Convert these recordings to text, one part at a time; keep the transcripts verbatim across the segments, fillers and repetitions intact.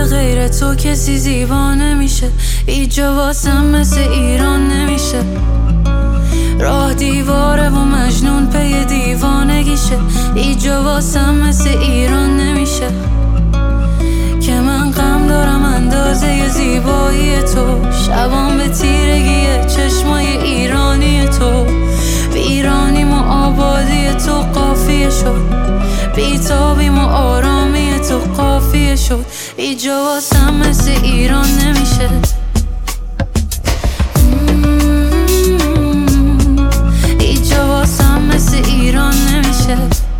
به غیر تو کسی زیبا نمیشه، هیچ جا واسم مثل ایران نمیشه. راه دیواره و مجنون پی دیوانگیشه، هیچ جا واسم مثل ایران نمیشه. که من غم دارم اندازه زیبایی تو، شبام به تیرگی چشمای ایرانی تو. ویرانیم و آبادی تو قافیه شد، بیتابیم و آرامی تو قافیه شد. هیچ جا واسم مثل ایران نمیشه. هیچ جا واسم مثل ایران نمیشه.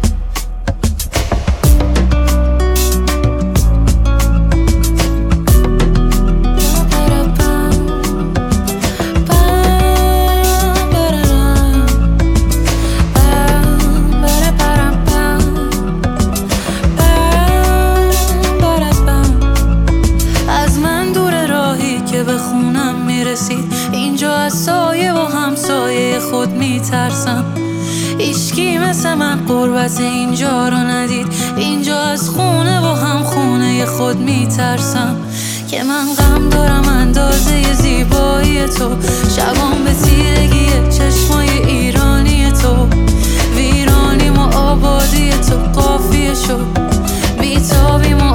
به خونم میرسید اینجا، از سایه و همسایه خود میترسم. هیچکی مثل من قربت اینجا رو ندید، اینجا از خونه و هم خونه خود میترسم. که من غم دارم اندازه زیبایی تو، شبام به تیرگی چشمای ایرانی تو. ویرانیم و آبادی تو قافیه شد، بیتابیم و